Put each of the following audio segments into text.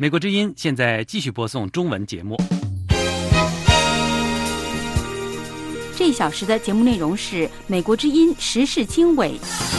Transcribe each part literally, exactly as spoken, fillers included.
美国之音现在继续播送中文节目。 这一小时的节目内容是美国之音时事经纬。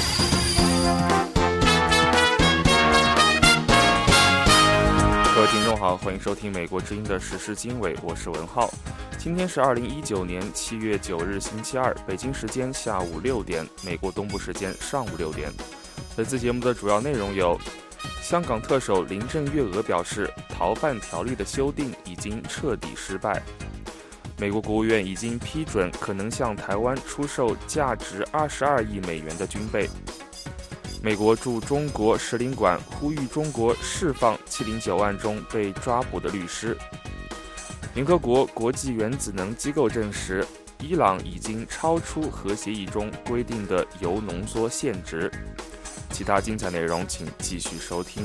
各位听众好，欢迎收听美国之音的时事经纬，我是文浩。今天是二零一九年七月九日星期二，北京时间下午六点，美国东部时间上午六点。本次节目的主要内容有：香港特首林郑月娥表示，逃犯条例的修订已经彻底失败；美国国务院已经批准可能向台湾出售价值二十二亿美元的军备；美国驻中国使领馆呼吁中国释放七零九案中被抓捕的律师；联合国国际原子能机构证实，伊朗已经超出核协议中规定的铀浓缩限值。其他精彩内容请继续收听。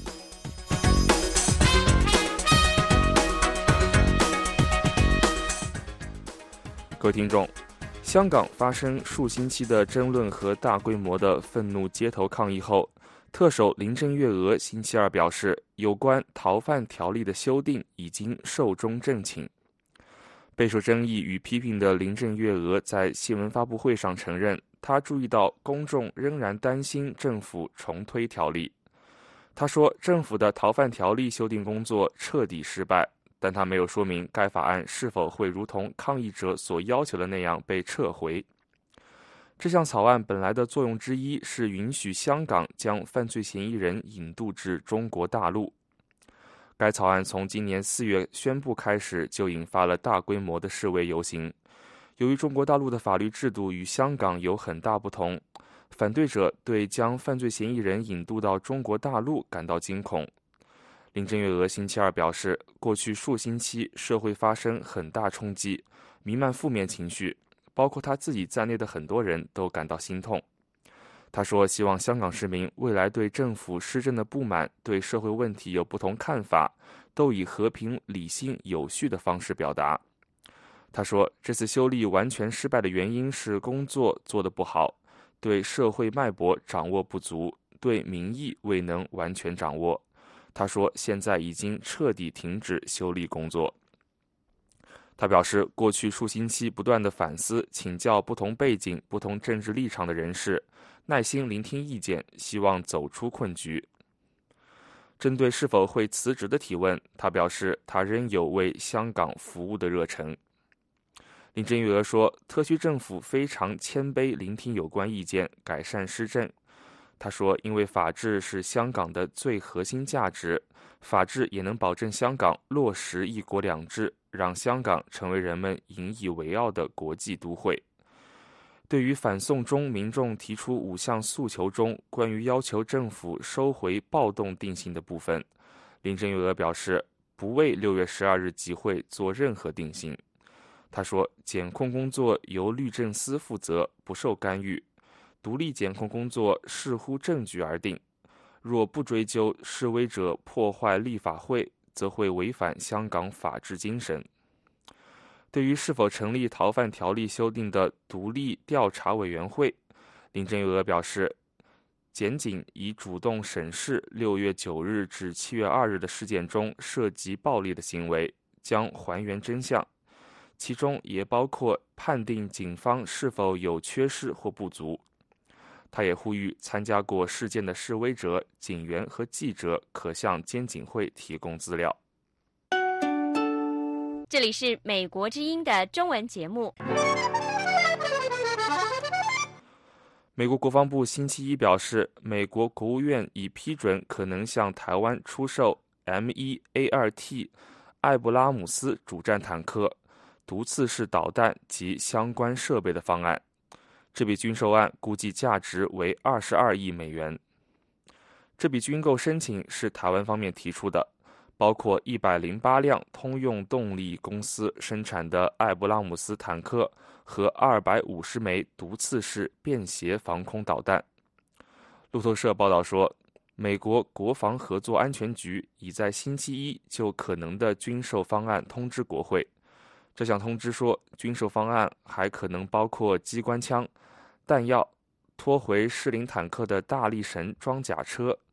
各位听众，香港发生数星期的争论和大规模的愤怒街头抗议后，特首林郑月娥星期二表示，有关逃犯条例的修订已经寿终正寝。备受争议与批评的林郑月娥在新闻发布会上承认，他注意到公众仍然担心政府重推条例。他说，政府的逃犯条例修订工作彻底失败，但他没有说明该法案是否会如同抗议者所要求的那样被撤回。这项草案本来的作用之一是允许香港将犯罪嫌疑人引渡至中国大陆。该草案从今年四月宣布开始，就引发了大规模的示威游行。由于中国大陆的法律制度与香港有很大不同，反对者对将犯罪嫌疑人引渡到中国大陆感到惊恐。林郑月娥星期二表示，过去数星期社会发生很大冲击，弥漫负面情绪，包括他自己在内的很多人都感到心痛。他说，希望香港市民未来对政府施政的不满，对社会问题有不同看法，都以和平、理性、有序的方式表达。他说，这次修例完全失败的原因是工作做得不好，对社会脉搏掌握不足，对民意未能完全掌握。他说，现在已经彻底停止修例工作。他表示，过去数星期不断的反思，请教不同背景、不同政治立场的人士，耐心聆听意见，希望走出困局。针对是否会辞职的提问，他表示，他仍有为香港服务的热忱。林郑月娥说，特区政府非常谦卑聆听有关意见，改善施政。他说，因为法治是香港的最核心价值，法治也能保证香港落实一国两制，让香港成为人们引以为傲的国际都会。对于反送中民众提出五项诉求中关于要求政府收回暴动定性的部分，林郑月娥表示，不为六月十二日集会做任何定性。他说，检控工作由律政司负责，不受干预，独立检控工作视乎证据而定，若不追究示威者破坏立法会，则会违反香港法治精神。对于是否成立逃犯条例修订的独立调查委员会，林郑月娥表示，检警已主动审视六月九日至七月二日的事件中涉及暴力的行为，将还原真相，其中也包括判定警方是否有缺失或不足。他也呼吁参加过事件的示威者、警员和记者可向监警会提供资料。 这里是美国之音的中文节目。 美国国防部星期一表示，美国国务院已批准可能向台湾出售 M 一 A 二 T 艾布拉姆斯主战坦克、毒刺式导弹及相关设备的方案。这笔军售案估计价值为二十二亿美元。这笔军购申请是台湾方面提出的，包括一百零八辆通用动力公司生产的艾布拉姆斯坦克和二百五十枚毒刺式便携防空导弹。路透社报道说，美国国防合作安全局已在星期一就可能的军售方案通知国会。这项通知说，军售方案还可能包括机关枪、弹药、拖回士林坦克的大力神装甲车、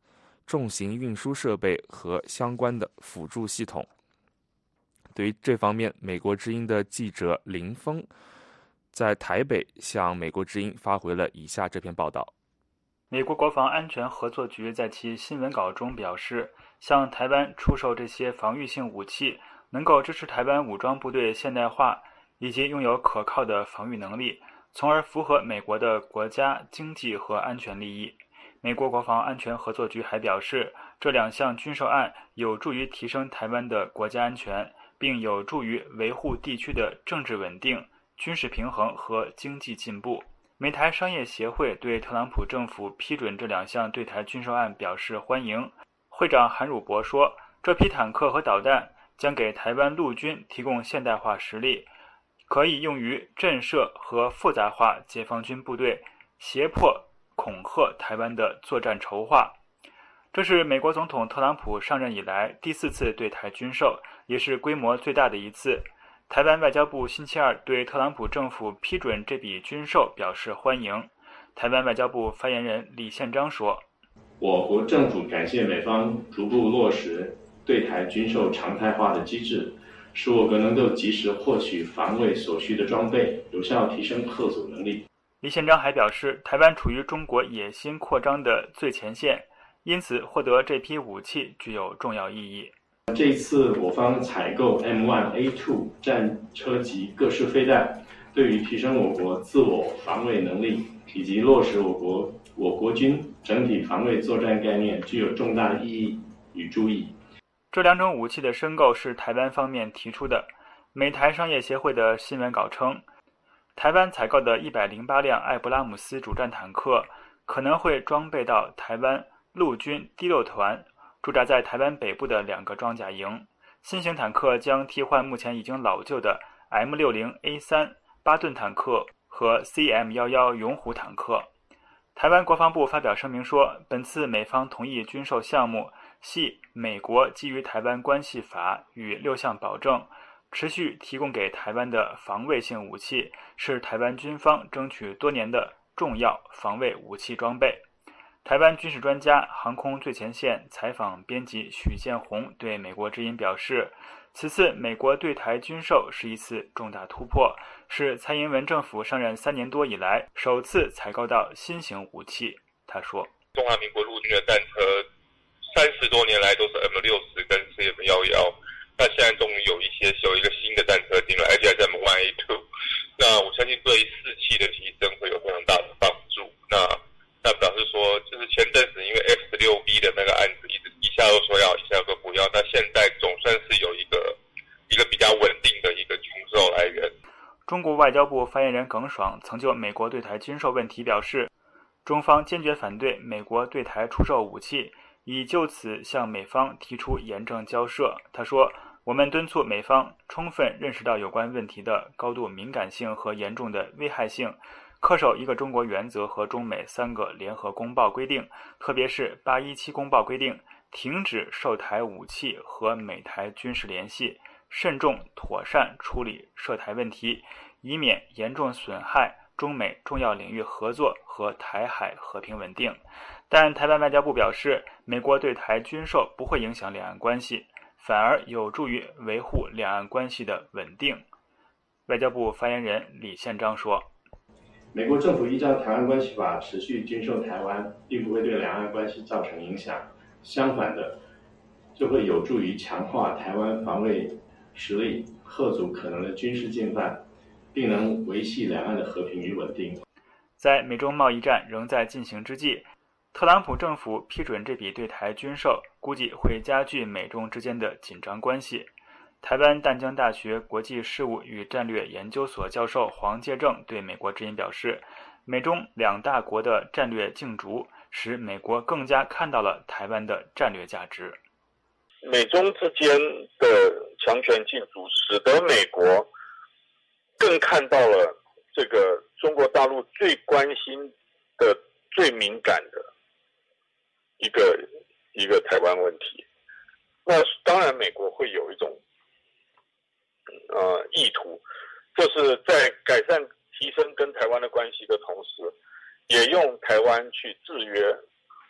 重型运输设备和相关的辅助系统。对于这方面，美国之音的记者林峰在台北向美国之音发回了以下这篇报道。 美国国防安全合作局在其新闻稿中表示，向台湾出售这些防御性武器，能够支持台湾武装部队现代化，以及拥有可靠的防御能力，从而符合美国的国家经济和安全利益。美国国防安全合作局还表示，这两项军售案有助于提升台湾的国家安全，并有助于维护地区的政治稳定、军事平衡和经济进步。美台商业协会对特朗普政府批准这两项对台军售案表示欢迎。会长韩汝博说，这批坦克和导弹将给台湾陆军提供现代化实力，可以用于震慑和复杂化解放军部队，胁迫恐吓台湾的作战筹划。这是美国总统特朗普上任以来第四次对台军售，也是规模最大的一次。台湾外交部星期二对特朗普政府批准这笔军售表示欢迎。台湾外交部发言人李宪章说， 我国政府感谢美方逐步落实对台军售常态化的机制，使我国能够及时获取防卫所需的装备，有效提升嚇阻能力。 李宪章还表示，台湾处于中国野心扩张的最前线，因此获得这批武器具有重要意义。 这一次我方采购 M 一 A 二 战车级各式飞弹，对于提升我国自我防卫能力以及落实我国我国军整体防卫作战概念具有重大的意义与注意。 这两种武器的申购是台湾方面提出的。美台商业协会的新闻稿称，台湾采购的一百零八辆艾布拉姆斯主战坦克可能会装备到台湾陆军第六团驻扎在台湾北部的两个装甲营。新型坦克将替换目前已经老旧的 M 六十 A 三 巴顿坦克和 C M 十一 勇虎坦克。台湾国防部发表声明说，本次美方同意军售项目系美国基于台湾关系法与六项保证持续提供给台湾的防卫性武器，是台湾军方争取多年的重要防卫武器装备。台湾军事专家、航空最前线采访编辑许建宏对美国之音表示，此次美国对台军售是一次重大突破，是蔡英文政府上任三年多以来首次采购到新型武器。他说， 中华民国陆军的战车三十多年来都是 M 六十 跟 C M 十一，那现在终于有一些有一个新的战车进来，而且还是 M 一 A 二，那我相信对士气的提升会有非常大的帮助。那那表示说，就是前阵子因为 F 十六 B 的那个案子一直一下又说要，一下又不要，那现在总算是有一个一个比较稳定的一个军售来源。 中国外交部发言人耿爽曾就美国对台军售问题表示，中方坚决反对美国对台出售武器，已就此向美方提出严正交涉。他说，我们敦促美方充分认识到有关问题的高度敏感性和严重的危害性，恪守一个中国原则和中美三个联合公报规定，特别是八一七公报规定，停止售台武器和美台军事联系，慎重妥善处理涉台问题，以免严重损害中美重要领域合作和台海和平稳定。但台湾外交部表示，美国对台军售不会影响两岸关系，反而有助于维护两岸关系的稳定。外交部发言人李宪章说， 美国政府依照《台湾关系法》持续军售台湾，并不会对两岸关系造成影响，相反的，就会有助于强化台湾防卫实力，嚇阻可能的军事进犯，并能维系两岸的和平与稳定。 在美中贸易战仍在进行之际，特朗普政府批准这笔对台军售，估计会加剧美中之间的紧张关系。台湾淡江大学国际事务与战略研究所教授黄介正对美国之音表示，美中两大国的战略竞逐使美国更加看到了台湾的战略价值。 美中之间的强权竞逐使得美国更看到了这个中国大陆最关心的、最敏感的一个一个台湾问题。那当然美国会有一种呃意图，就是在改善提升跟台湾的关系的同时，也用台湾去制约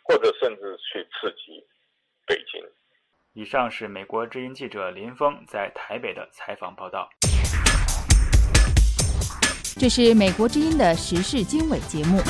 或者甚至去刺激北京。 以上是美国之音记者林峰在台北的采访报道。 这是美国之音的时事经纬节目。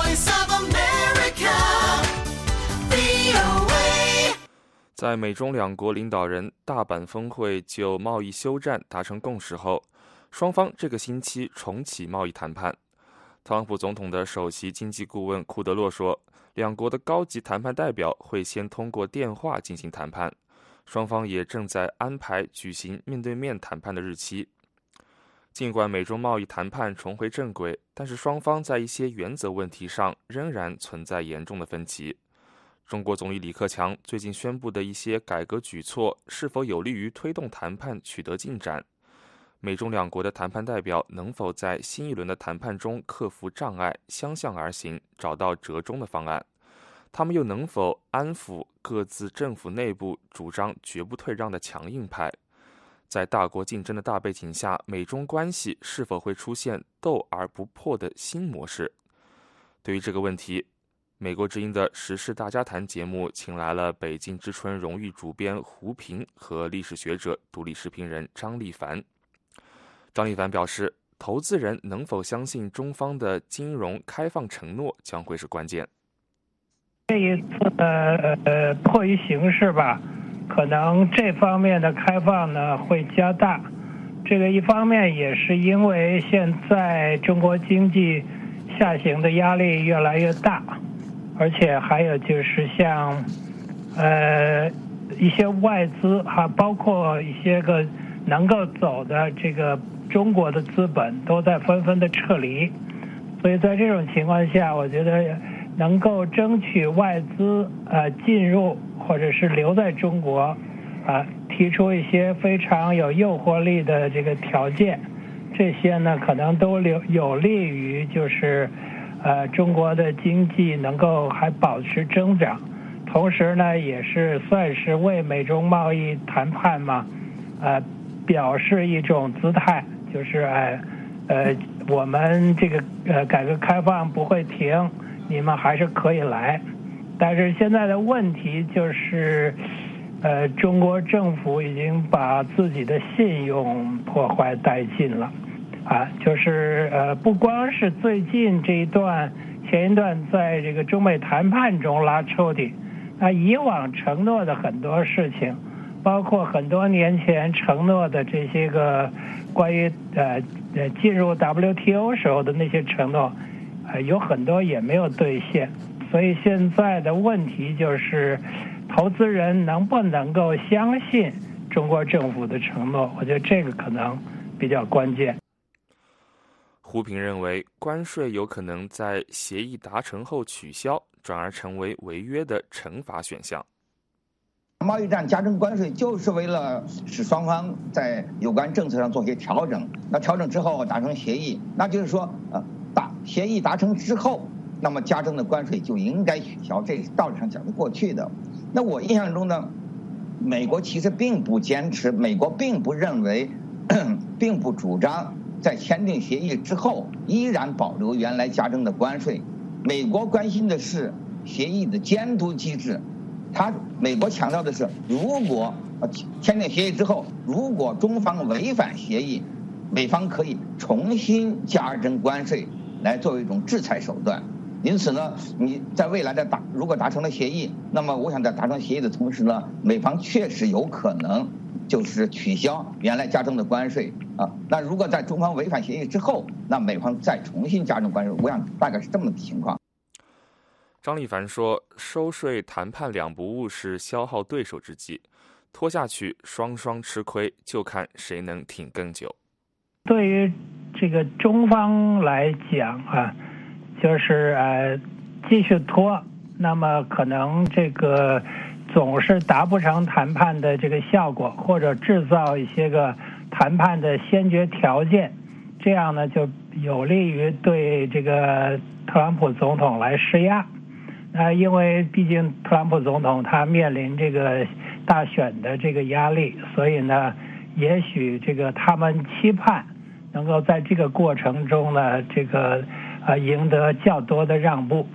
在美中两国领导人大阪峰会就贸易休战达成共识后，双方这个星期重启贸易谈判。特朗普总统的首席经济顾问库德洛说，两国的高级谈判代表会先通过电话进行谈判，双方也正在安排举行面对面谈判的日期。尽管美中贸易谈判重回正轨，但是双方在一些原则问题上仍然存在严重的分歧。中国总理李克强最近宣布的一些改革举措是否有利于推动谈判取得进展？美中两国的谈判代表能否在新一轮的谈判中克服障碍，相向而行，找到折中的方案？他们又能否安抚各自政府内部主张绝不退让的强硬派？在大国竞争的大背景下，美中关系是否会出现斗而不破的新模式？对于这个问题，美国之音的时事大家谈节目请来了北京之春荣誉主编胡平和历史学者、独立时评人张立凡。张立凡表示，投资人能否相信中方的金融开放承诺将会是关键。 这一次的呃迫于形势吧，可能这方面的开放呢会加大。这个一方面也是因为现在中国经济下行的压力越来越大，而且还有就是像呃一些外资哈，包括一些个能够走的这个中国的资本都在纷纷的撤离，所以在这种情况下，我觉得能够争取外资呃进入或者是留在中国啊、呃，提出一些非常有诱惑力的这个条件，这些呢可能都有有利于就是呃中国的经济能够还保持增长，同时呢也是算是为美中贸易谈判嘛呃表示一种姿态，就是呃呃我们这个呃改革开放不会停，你们还是可以来。但是现在的问题就是呃中国政府已经把自己的信用破坏殆尽了啊，就是呃不光是最近这一段前一段在这个中美谈判中拉抽屉，那以往承诺的很多事情，包括很多年前承诺的这些个关于呃呃进入 W T O 时候的那些承诺，呃有很多也没有兑现。所以现在的问题就是，投资人能不能够相信中国政府的承诺？我觉得这个可能比较关键。 胡平认为，关税有可能在协议达成后取消，转而成为违约的惩罚选项。 贸易战加征关税就是为了使双方在有关政策上做些调整，那调整之后达成协议，那就是说，呃，达协议达成之后，那么加征的关税就应该取消，这是道理上讲得过去的。那我印象中呢，美国其实并不坚持，美国并不认为，并不主张在签订协议之后依然保留原来加征的关税。美国关心的是协议的监督机制。他美国强调的是，如果签订协议之后，如果中方违反协议，美方可以重新加征关税，来作为一种制裁手段。因此呢，你在未来的达如果达成了协议，那么我想在达成协议的同时呢，美方确实有可能就是取消原来加征的关税啊。那如果在中方违反协议之后，那美方再重新加征关税，我想大概是这么的情况。 张立凡说，收税谈判两不误是消耗对手之计，拖下去双双吃亏，就看谁能挺更久。 对于这个中方来讲啊，就是呃继续拖，那么可能这个总是达不成谈判的这个效果，或者制造一些个谈判的先决条件，这样呢就有利于对这个特朗普总统来施压。呃，因为毕竟特朗普总统他面临这个大选的这个压力，所以呢，也许这个他们期盼能够在这个过程中呢，这个呃赢得较多的让步。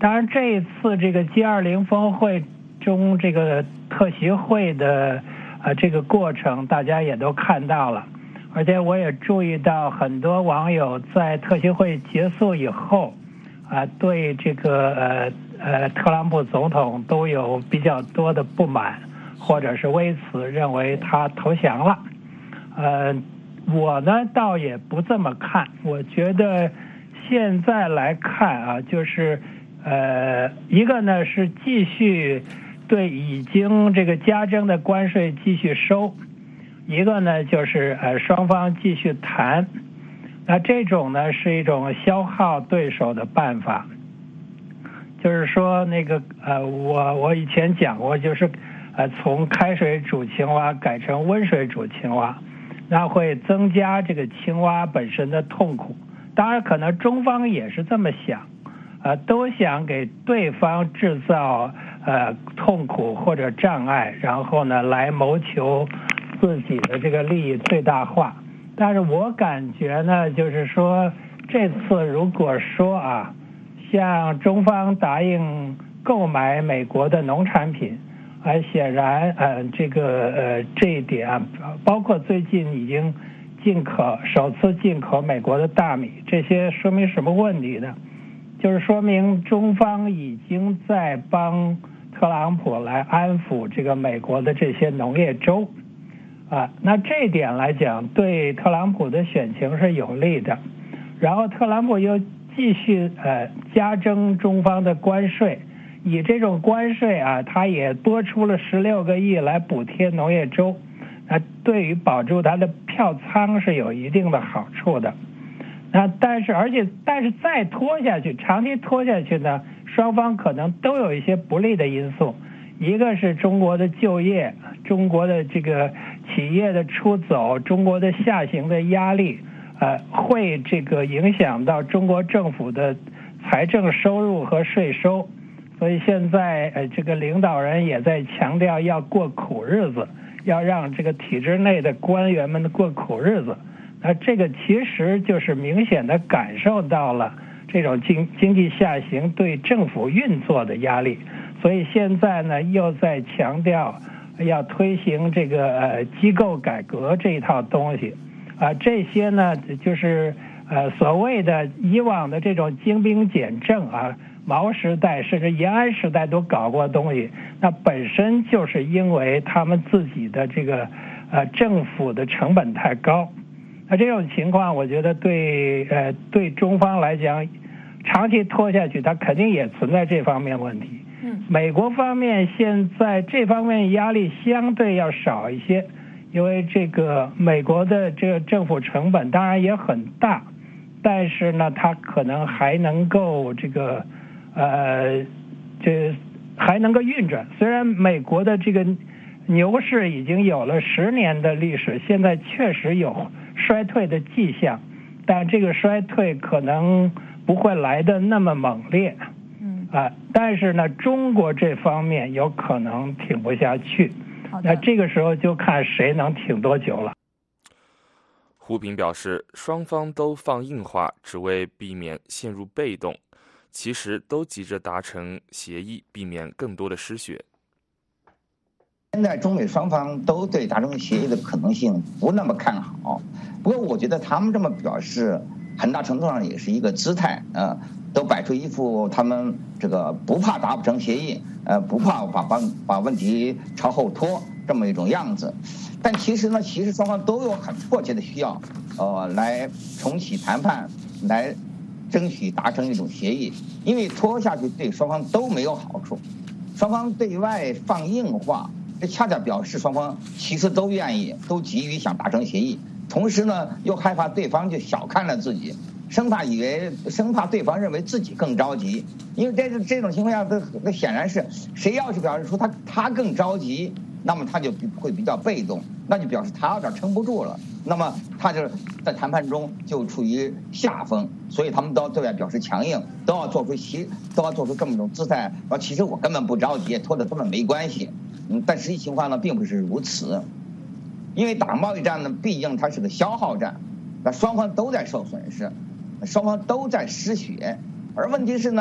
当然，这一次这个 G 二十 峰会中这个特席会的呃这个过程，大家也都看到了，而且我也注意到很多网友在特席会结束以后，啊、呃，对这个呃呃特朗普总统都有比较多的不满，或者是微词，认为他投降了。呃，我呢倒也不这么看，我觉得现在来看啊，就是呃，一个呢是继续对已经这个加征的关税继续收，一个呢就是呃双方继续谈，那这种呢是一种消耗对手的办法，就是说那个呃我我以前讲过，就是呃从开水煮青蛙改成温水煮青蛙。那会增加这个青蛙本身的痛苦，当然可能中方也是这么想，呃，都想给对方制造呃痛苦或者障碍，然后呢来谋求自己的这个利益最大化。但是我感觉呢，就是说这次如果说啊，像中方答应购买美国的农产品。而显然，呃，这个呃这一点啊，包括最近已经进口首次进口美国的大米，这些说明什么问题呢？就是说明中方已经在帮特朗普来安抚这个美国的这些农业州，啊，那这一点来讲，对特朗普的选情是有利的。然后特朗普又继续呃加征中方的关税。以这种关税啊，它也多出了十六个亿来补贴农业州，那对于保住它的票仓是有一定的好处的。那但是而且但是再拖下去，长期拖下去呢，双方可能都有一些不利的因素，一个是中国的就业，中国的这个企业的出走，中国的下行的压力，呃，会这个影响到中国政府的财政收入和税收。所以现在呃，这个领导人也在强调要过苦日子，要让这个体制内的官员们过苦日子。那这个其实就是明显的感受到了这种经经济下行对政府运作的压力。所以现在呢，又在强调要推行这个呃机构改革这一套东西啊、呃，这些呢就是呃所谓的以往的这种精兵简政啊。毛时代甚至延安时代都搞过东西，那本身就是因为他们自己的这个呃政府的成本太高，那这种情况我觉得对呃对中方来讲，长期拖下去，它肯定也存在这方面问题。嗯，美国方面现在这方面压力相对要少一些，因为这个美国的这个政府成本当然也很大，但是呢，它可能还能够这个。呃，这还能够运转。虽然美国的这个牛市已经有了十年的历史，现在确实有衰退的迹象，但这个衰退可能不会来得那么猛烈。嗯啊、呃，但是呢，中国这方面有可能挺不下去。那这个时候就看谁能挺多久了。 胡平表示，双方都放硬话，只为避免陷入被动。其实都急着达成协议，避免更多的失血。 现在中美双方都对达成协议的可能性不那么看好，不过我觉得他们这么表示，很大程度上也是一个姿态，呃，都摆出一副他们这个不怕达不成协议，呃，不怕把把把问题朝后拖这么一种样子。但其实呢，其实双方都有很迫切的需要，呃，来重启谈判，来。争取达成一种协议，因为拖下去对双方都没有好处。双方对外放硬话，这恰恰表示双方其实都愿意，都急于想达成协议。同时呢，又害怕对方就小看了自己，生怕以为生怕对方认为自己更着急。因为在这种情况下，那那显然是谁要是表示出他他更着急，那么他就会比较被动，那就表示他有点撑不住了。那么他就在谈判中就处于下风，所以他们都要对外表示强硬，都要做出其都要做出这么一种姿态。啊，其实我根本不着急，拖着根本没关系。嗯，但实际情况呢，并不是如此。因为打贸易战呢，毕竟它是个消耗战，那双方都在受损失，双方都在失血。而问题是呢，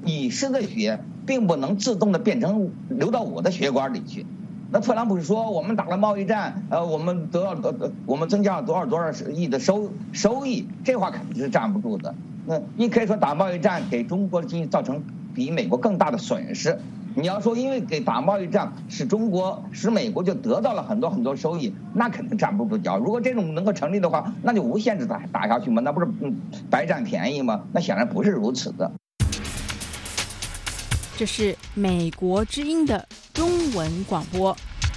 你施的血并不能自动的变成流到我的血管里去。那特朗普说我们打了贸易战，呃，我们得到得我们增加了多少多少亿的收收益，这话肯定是站不住的。那你可以说打贸易战给中国的经济造成比美国更大的损失。你要说因为给打贸易战使中国使美国就得到了很多很多收益，那肯定站不住脚。如果这种能够成立的话，那就无限制打打下去嘛，那不是嗯白占便宜吗？那显然不是如此的。 这是美国之音的中文广播。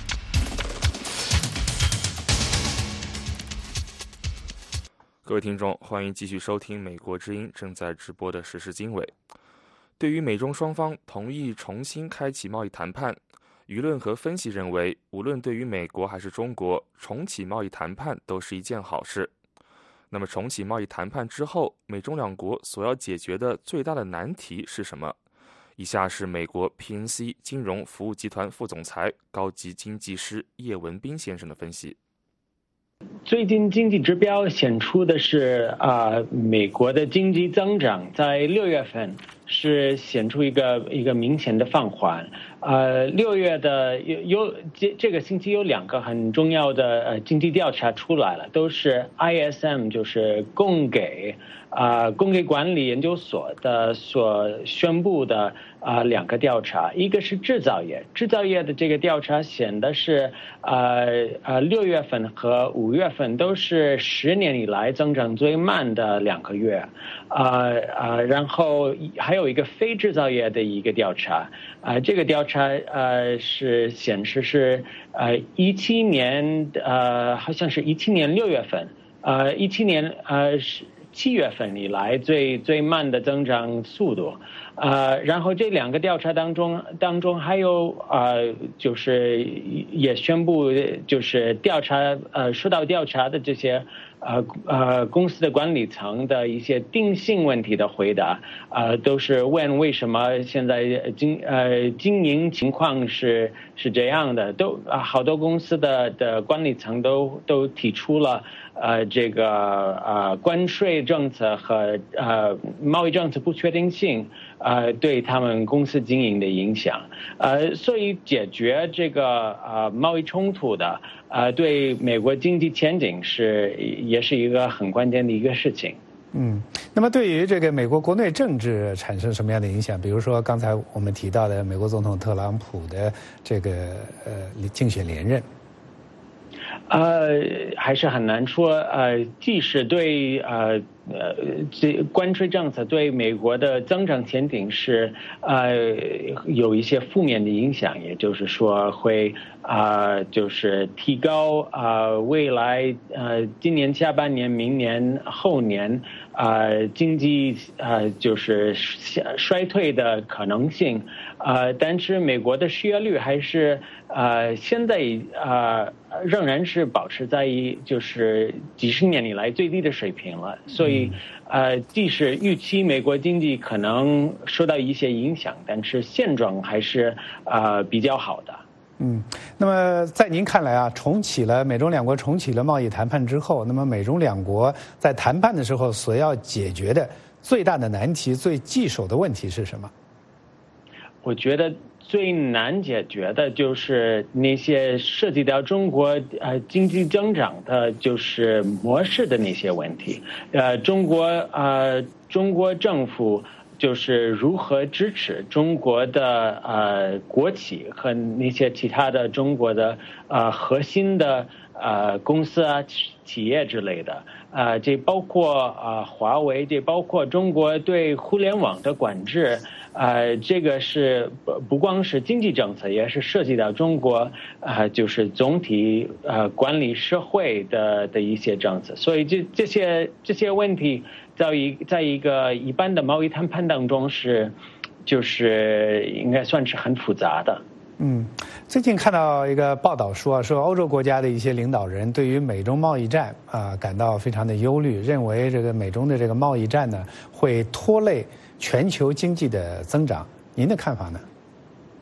各位听众，欢迎继续收听美国之音正在直播的时事经纬。对于美中双方同意重新开启贸易谈判，舆论和分析认为，无论对于美国还是中国，重启贸易谈判都是一件好事。那么重启贸易谈判之后，美中两国所要解决的最大的难题是什么？以下是美国 P N C 金融服务集团副总裁、高级经济师叶文斌先生的分析。 最近经济指标显出的是，啊、呃，美国的经济增长在六月份是显出一个一个明显的放缓。呃，六月的有有这这个星期有两个很重要的呃经济调查出来了，都是 I S M， 就是供给啊、呃、供给管理研究所的所宣布的啊、呃、两个调查，一个是制造业，制造业的这个调查显的是呃呃六月份和五月份都是十年以来增长最慢的两个月，呃呃，然后还有一个非制造业的一个调查，啊、呃，这个调查呃是显示是呃一七年呃好像是一七年六月份，呃一七年呃是七月份以来最最慢的增长速度。呃，然后这两个调查当中，当中还有呃，就是也宣布，就是调查呃，受到调查的这些呃呃公司的管理层的一些定性问题的回答，呃，都是问为什么现在经呃经营情况是是这样的，都啊好多公司的的管理层都都提出了呃这个呃关税政策和呃贸易政策不确定性。呃，对他们公司经营的影响，呃，所以解决这个呃贸易冲突的，呃，对美国经济前景是也是一个很关键的一个事情。 嗯，那么对于这个美国国内政治产生什么样的影响？比如说刚才我们提到的美国总统特朗普的这个呃竞选连任。 呃，还是很难说。呃，即使对呃呃这关税政策对美国的增长前景是呃有一些负面的影响，也就是说会啊、呃、就是提高啊、呃、未来呃今年下半年、明年、后年啊、呃、经济啊、呃、就是衰退的可能性。呃，但是美国的失业率还是呃现在呃仍然是保持在一就是几十年以来最低的水平了，所以呃即使预期美国经济可能受到一些影响，但是现状还是呃比较好的。 嗯，那么在您看来啊，重启了美中两国重启了贸易谈判之后，那么美中两国在谈判的时候所要解决的最大的难题、最棘手的问题是什么？ 我觉得最难解决的就是那些涉及到中国呃经济增长的，就是模式的那些问题。呃，中国呃中国政府就是如何支持中国的呃国企和那些其他的中国的呃核心的呃公司啊企业之类的。呃，这包括啊、呃、华为，这包括中国对互联网的管制。呃，这个是不不光是经济政策，也是涉及到中国呃就是总体呃管理社会的的一些政策，所以这这些这些问题在一在一个一般的贸易谈判当中是就是应该算是很复杂的。 嗯，最近看到一个报道说，说欧洲国家的一些领导人对于美中贸易战啊、呃、感到非常的忧虑，认为这个美中的这个贸易战呢会拖累全球经济的增长，您的看法呢？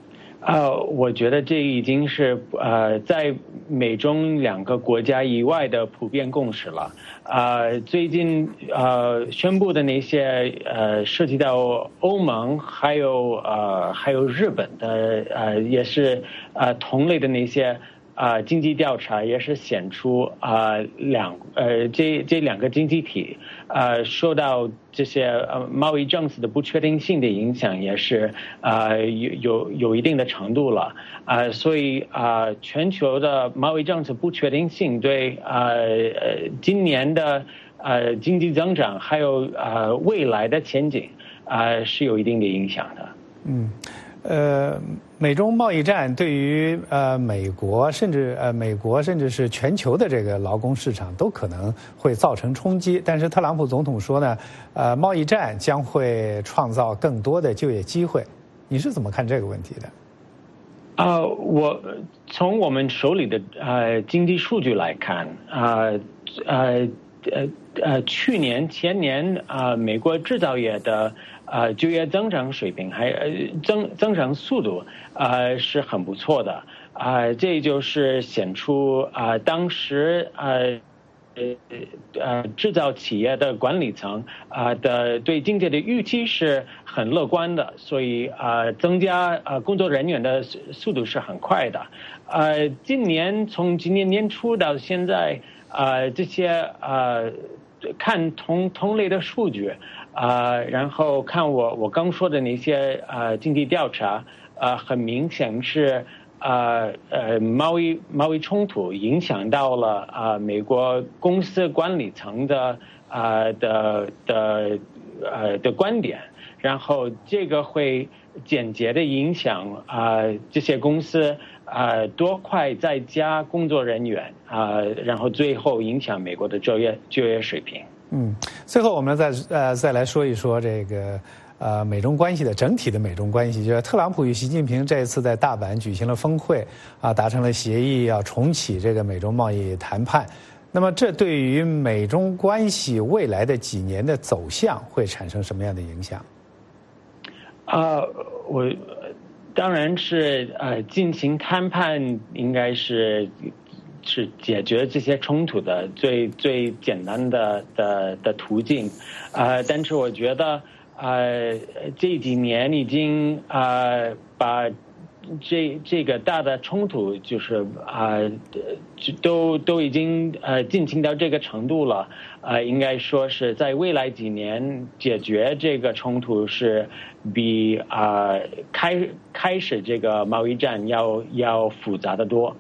呃，我觉得这已经是呃在美中两个国家以外的普遍共识了。呃，最近呃宣布的那些呃涉及到欧盟还有呃还有日本的呃也是呃同类的那些啊、呃、经济调查，也是显出啊、呃、两呃这这两个经济体呃受到这些呃贸易政策的不确定性的影响，也是呃有有有一定的程度了啊、呃，所以啊、呃、全球的贸易政策不确定性对呃呃今年的呃经济增长还有呃未来的前景啊、呃、是有一定的影响的。 嗯。呃，美中贸易战对于呃美国甚至呃美国甚至是全球的这个劳工市场都可能会造成冲击。但是特朗普总统说呢，呃，贸易战将会创造更多的就业机会。你是怎么看这个问题的？ 啊、呃，我从我们手里的呃经济数据来看，啊呃呃呃去年前年啊、呃、美国制造业的呃就业增长水平还呃增增长速度呃是很不错的啊、呃，这就是显出啊、呃、当时呃呃呃制造企业的管理层啊、呃、的对经济的预期是很乐观的，所以啊、呃、增加啊、呃、工作人员的速度是很快的。呃，今年从今年年初到现在。呃，这些呃，看同同类的数据，呃，然后看我我刚说的那些呃经济调查，呃，很明显是呃呃贸易贸易冲突影响到了啊、呃、美国公司管理层的呃的的呃的观点，然后这个会间接的影响啊、呃、这些公司。呃，多快在加工作人员啊、呃，然后最后影响美国的就业就业水平。 嗯，最后我们再呃再来说一说这个呃美中关系的整体的美中关系，就是特朗普与习近平这一次在大阪举行了峰会啊，达成了协议，要重启这个美中贸易谈判。那么这对于美中关系未来的几年的走向会产生什么样的影响？ 啊、呃，我。当然是呃，进行谈判应该是是解决这些冲突的最最简单的的的途径，呃，但是我觉得呃这几年已经呃把这这个大的冲突就是啊、呃、都都已经呃进行到这个程度了，呃，应该说是在未来几年解决这个冲突是。比啊、呃、开开始这个贸易战要要复杂的多。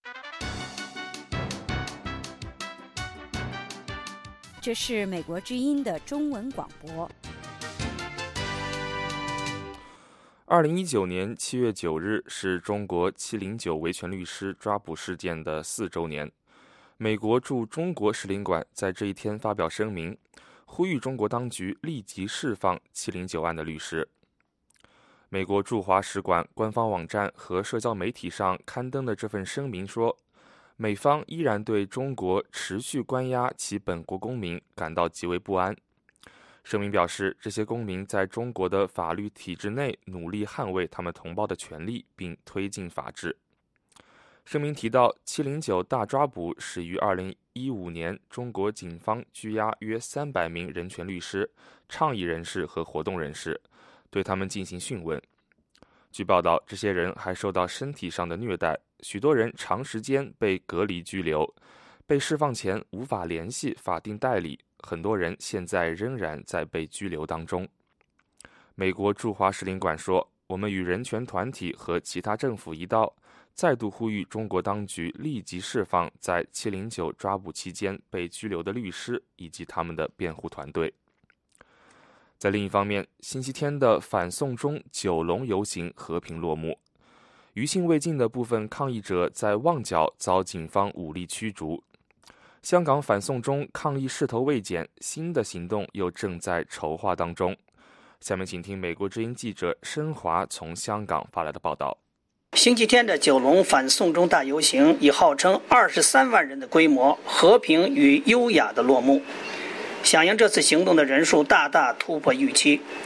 这是美国之音的中文广播。 二零一九年七月九日是中国七零九维权律师抓捕事件的四周年。美国驻中国使领馆在这一天发表声明，呼吁中国当局立即释放七零九案的律师。美国驻华使馆官方网站和社交媒体上刊登的这份声明说，美方依然对中国持续关押其本国公民感到极为不安。声明表示，这些公民在中国的法律体制内努力捍卫他们同胞的权利，并推进法治。声明提到，七零九大抓捕始于二零一五年，中国警方拘押约三百名人权律师、倡议人士和活动人士，对他们进行讯问。据报道，这些人还受到身体上的虐待，许多人长时间被隔离拘留，被释放前无法联系法定代理，很多人现在仍然在被拘留当中。美国驻华使领馆说，我们与人权团体和其他政府一道，再度呼吁中国当局立即释放在七零九抓捕期间被拘留的律师以及他们的辩护团队。在另一方面，星期天的反送中九龙游行和平落幕，余兴未尽的部分抗议者在旺角遭警方武力驱逐。香港反送中抗议势头未减，新的行动又正在筹划当中。下面请听美国之音记者申华从香港发来的报道。 星期天的九龙反送中大游行以号称二十三万人的规模，和平与优雅的落幕。响应这次行动的人数大大突破预期。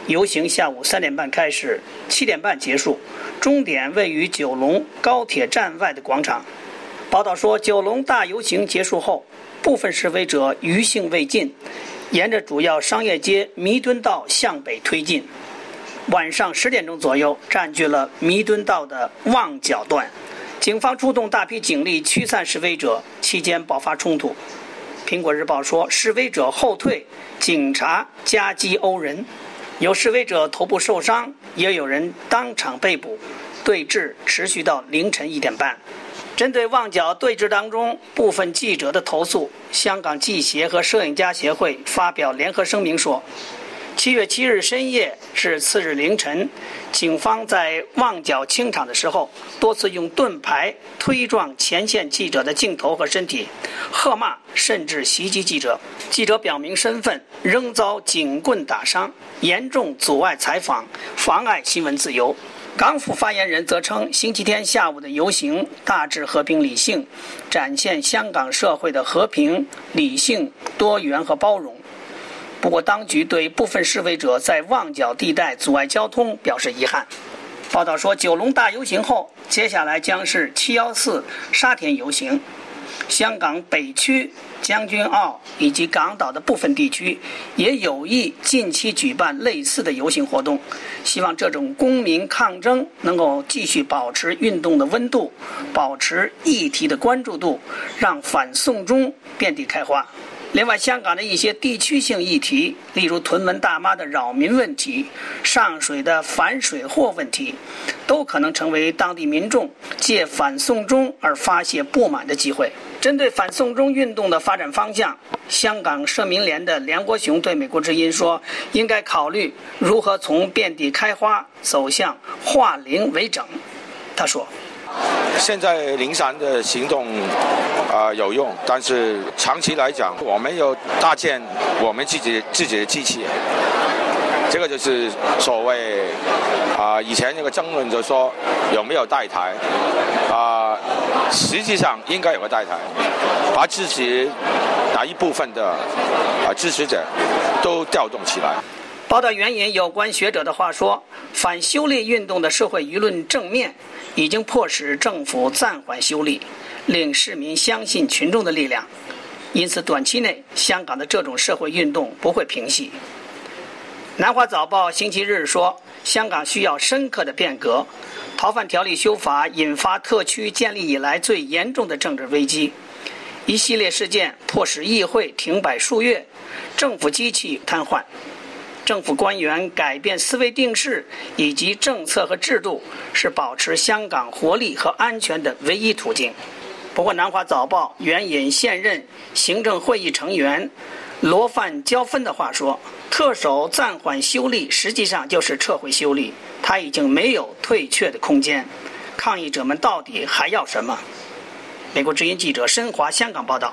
游行下午三点半开始，七点半结束，终点位于九龙高铁站外的广场。报道说，九龙大游行结束后，部分示威者余兴未尽，沿着主要商业街弥敦道向北推进。晚上十点钟左右，占据了弥敦道的旺角段，警方出动大批警力驱散示威者，期间爆发冲突。苹果日报说，示威者后退，警察夹击殴人，有示威者头部受伤，也有人当场被捕。对峙持续到凌晨一点半。针对旺角对峙当中部分记者的投诉，香港记协和摄影家协会发表联合声明说，七月七日深夜至次日凌晨，警方在旺角清场的时候，多次用盾牌推撞前线记者的镜头和身体，喝骂甚至袭击记者。记者表明身份，仍遭警棍打伤，严重阻碍采访，妨碍新闻自由。港府发言人则称，星期天下午的游行大致和平理性，展现香港社会的和平、理性、多元和包容。不过，当局对部分示威者在旺角地带阻碍交通表示遗憾。报道说，九龙大游行后，接下来将是七一四沙田游行。香港北区、将军澳以及港岛的部分地区也有意近期举办类似的游行活动，希望这种公民抗争能够继续保持运动的温度，保持议题的关注度，让反送中遍地开花。另外，香港的一些地区性议题，例如屯门大妈的扰民问题、上水的反水货问题，都可能成为当地民众借反送中而发泄不满的机会。针对反送中运动的发展方向，香港社民联的梁国雄对美国之音说，应该考虑如何从遍地开花走向化零为整。他说， 现在零散的行动啊、呃、有用，但是长期来讲，我们要搭建我们自己自己的机器。这个就是所谓啊、呃，以前那个争论就说有没有代台啊、呃，实际上应该有个代台，把自己哪一部分的啊、呃、支持者都调动起来。 报道援引有关学者的话说，反修例运动的社会舆论正面已经迫使政府暂缓修例，令市民相信群众的力量，因此短期内香港的这种社会运动不会平息。南华早报星期日说，香港需要深刻的变革，逃犯条例修法引发特区建立以来最严重的政治危机，一系列事件迫使议会停摆数月，政府机器瘫痪，政府官员改变思维定式以及政策和制度是保持香港活力和安全的唯一途径。不过，南华早报援引现任行政会议成员罗范焦芬的话说，特首暂缓修例实际上就是撤回修例，他已经没有退却的空间。抗议者们到底还要什么？美国之音记者申华香港报道。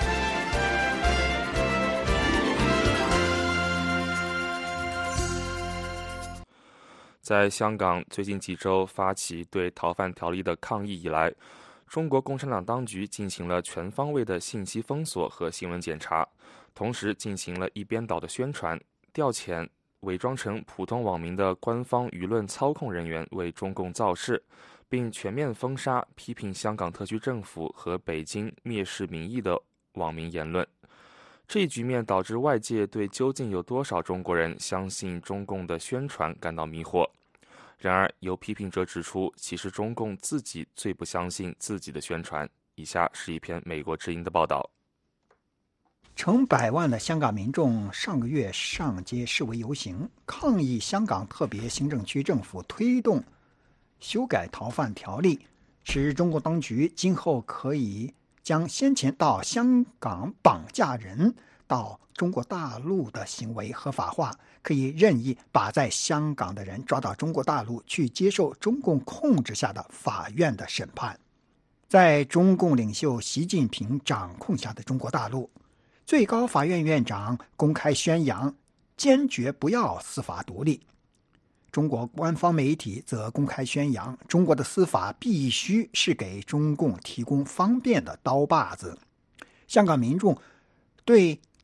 在香港最近几周发起对逃犯条例的抗议以来，中国共产党当局进行了全方位的信息封锁和新闻检查，同时进行了一边倒的宣传，调遣伪装成普通网民的官方舆论操控人员为中共造势，并全面封杀批评香港特区政府和北京蔑视民意的网民言论。这一局面导致外界对究竟有多少中国人相信中共的宣传感到迷惑。然而，有批评者指出，其实中共自己最不相信自己的宣传。以下是一篇美国之音的报道。 成百万的香港民众上个月上街示威游行，抗议香港特别行政区政府推动修改逃犯条例，使中国当局今后可以将先前到香港绑架人到中国大陆的行为合法化，可以任意把在香港的人抓到中国大陆去接受中共控制下的法院的审判。在中共领袖习近平掌控下的中国大陆，最高法院院长公开宣扬坚决不要司法独立。中国官方媒体则公开宣扬，中国的司法必须是给中共提供方便的刀把子。香港民众对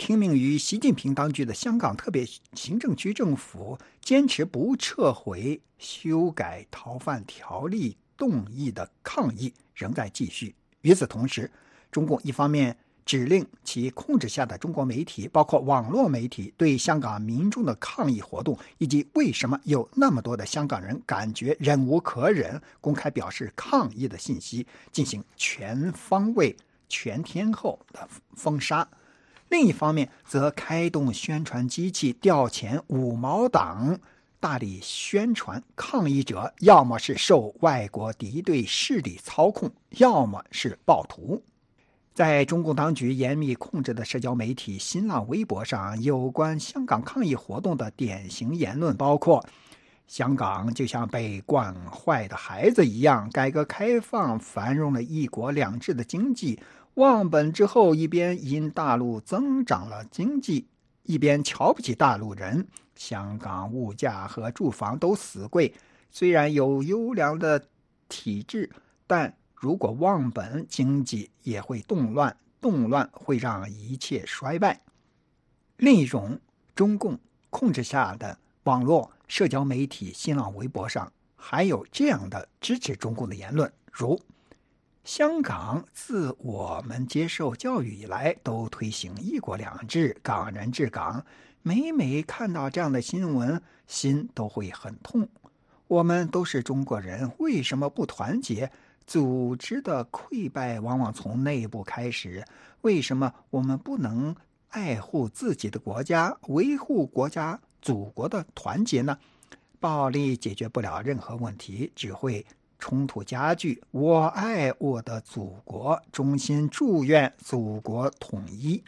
听命于习近平当局的香港特别行政区政府坚持不撤回修改逃犯条例动议的抗议仍在继续。与此同时，中共一方面指令其控制下的中国媒体，包括网络媒体，对香港民众的抗议活动以及为什么有那么多的香港人感觉忍无可忍，公开表示抗议的信息进行全方位、全天候的封杀。另一方面，则开动宣传机器调遣五毛党，大力宣传抗议者要么是受外国敌对势力操控，要么是暴徒。在中共当局严密控制的社交媒体新浪微博上，有关香港抗议活动的典型言论包括：香港就像被惯坏的孩子一样，改革开放繁荣了一国两制的经济忘本之后，一边因大陆增长了经济，一边瞧不起大陆人。香港物价和住房都死贵，虽然有优良的体制，但如果忘本，经济也会动乱，动乱会让一切衰败。另一种中共控制下的网络社交媒体新浪微博上，还有这样的支持中共的言论，如香港自我们接受教育以来都推行一国两制，港人治港，每每看到这样的新闻，心都会很痛。我们都是中国人，为什么不团结？组织的溃败往往从内部开始，为什么我们不能爱护自己的国家，维护国家祖国的团结呢？暴力解决不了任何问题，只会冲突加剧。我爱我的祖国，衷心祝愿祖国统一。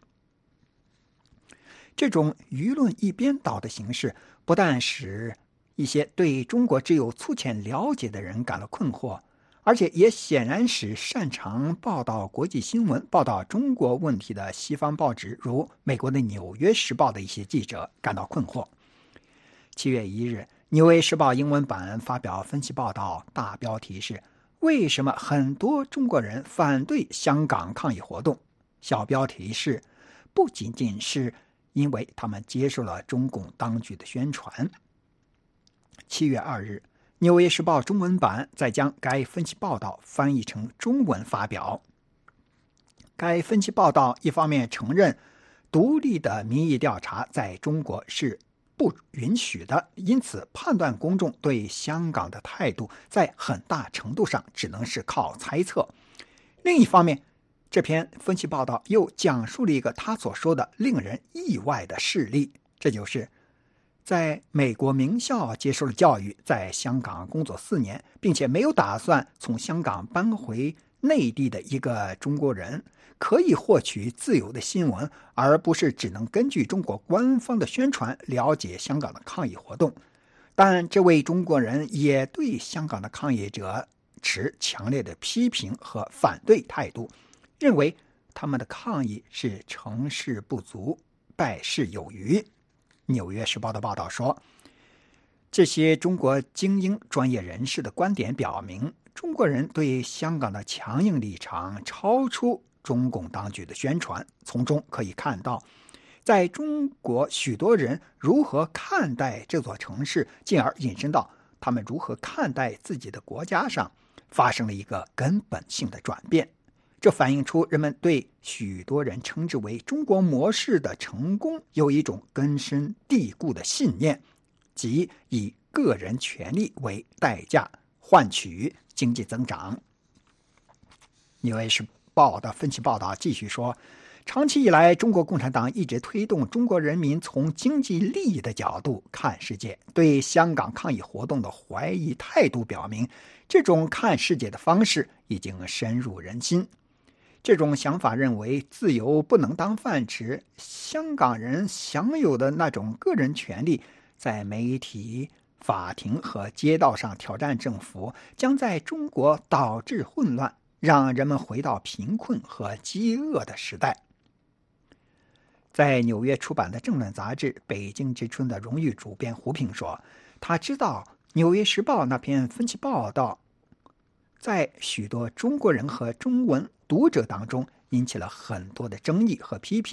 这种舆论一边倒的形式，不但使一些对中国只有粗浅了解的人感到困惑，而且也显然使擅长报道国际新闻、报道中国问题的西方报纸，如美国的《纽约时报》的一些记者感到困惑。七月一日，《纽约时报》英文版发表分析报道，大标题是“为什么很多中国人反对香港抗议活动”，小标题是“不仅仅是因为他们接受了中共当局的宣传”。七月二日，《纽约时报》中文版再将该分析报道翻译成中文发表。该分析报道一方面承认独立的民意调查在中国是不允许的，因此判断公众对香港的态度在很大程度上只能是靠猜测。另一方面，这篇分析报道又讲述了一个他所说的令人意外的事例，这就是在美国名校接受了教育，在香港工作四年，并且没有打算从香港搬回内地的一个中国人，可以获取自由的新闻，而不是只能根据中国官方的宣传了解香港的抗议活动。但这位中国人也对香港的抗议者持强烈的批评和反对态度，认为他们的抗议是成事不足，败事有余。纽约时报的报道说，这些中国精英专业人士的观点表明，中国人对香港的强硬立场超出中共当局的宣传。从中可以看到，在中国许多人如何看待这座城市，进而引申到他们如何看待自己的国家上，发生了一个根本性的转变。这反映出人们对许多人称之为中国模式的成功有一种根深蒂固的信念，即以个人权利为代价换取经济增长。纽约时报的分析报道继续说，长期以来，中国共产党一直推动中国人民从经济利益的角度看世界，对香港抗议活动的怀疑态度表明，这种看世界的方式已经深入人心。这种想法认为，自由不能当饭吃，香港人享有的那种个人权利，在媒体、法庭和街道上挑战政府，将在中国导致混乱，让人们回到贫困和饥饿的时代。在纽约出版的政论杂志《北京之春》的荣誉主编胡平说，他知道《纽约时报》那篇分析报道在许多中国人和中文读者当中引起了很多的争议和批评，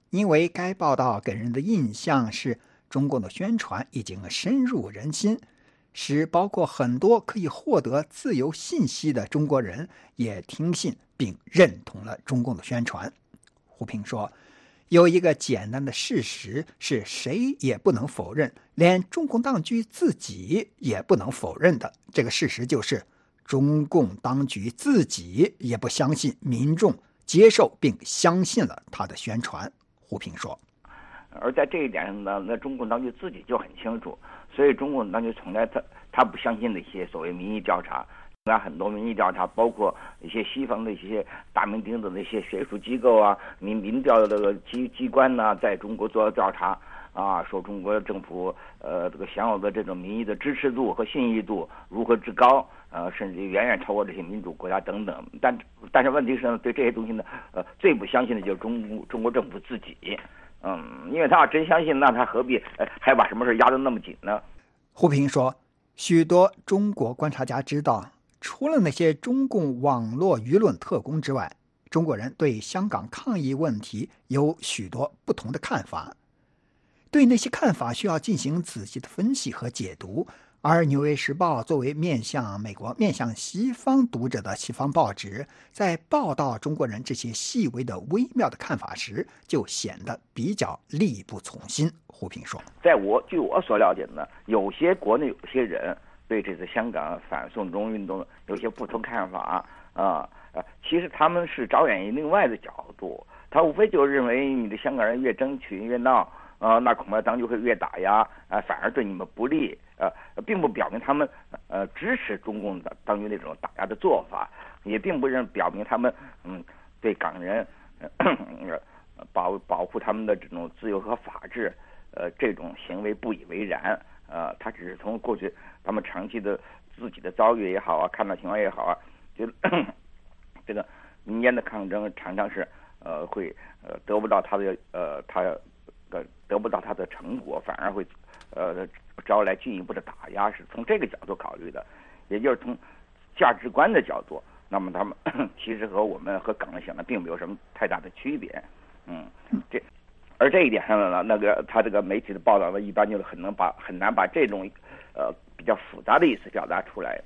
因为该报道给人的印象是中共的宣传已经深入人心，使包括很多可以获得自由信息的中国人也听信并认同了中共的宣传。胡平说，有一个简单的事实是谁也不能否认，连中共当局自己也不能否认的，这个事实就是中共当局自己也不相信民众接受并相信了他的宣传。胡平说， 而在这一点上呢，那中共当局自己就很清楚，所以中共当局从来他他不相信那些所谓民意调查。那很多民意调查，包括一些西方的一些大名鼎鼎的一些学术机构啊、民民调的这个机机关呢、啊，在中国做调查啊，说中国政府呃这个享有的这种民意的支持度和信誉度如何之高，呃，甚至远远超过这些民主国家等等。但但是问题是呢，对这些东西呢，呃，最不相信的就是中中国政府自己。嗯，因为他要真相信，那他何必呃还把什么事压得那么紧呢？ 胡平说，许多中国观察家知道，除了那些中共网络舆论特工之外，中国人对香港抗议问题有许多不同的看法。对那些看法需要进行仔细的分析和解读，而《纽约时报》作为面向美国、面向西方读者的西方报纸，在报道中国人这些细微的微妙的看法时，就显得比较力不从心。胡平说， 在我据我所了解呢，有些国内有些人对这次香港反送中运动有些不同看法啊、呃，其实他们是着眼于另外的角度，他无非就认为你的香港人越争取越闹，啊、呃，那恐怕当局会越打压，啊、呃，反而对你们不利，呃，并不表明他们呃支持中共的当局那种打压的做法，也并不认表明他们嗯对港人呃保保护他们的这种自由和法治，呃，这种行为不以为然。呃，他只是从过去他们长期的自己的遭遇也好啊，看到情况也好啊，就这个民间的抗争常常是呃会呃得不到他的呃他呃得不到他的成果，反而会呃招来进一步的打压，是从这个角度考虑的，也就是从价值观的角度，那么他们其实和我们和港人想的并没有什么太大的区别，嗯，这。而这一点上呢，那个他这个媒体的报道呢，一般就是很能把很难把这种呃比较复杂的意思表达出来。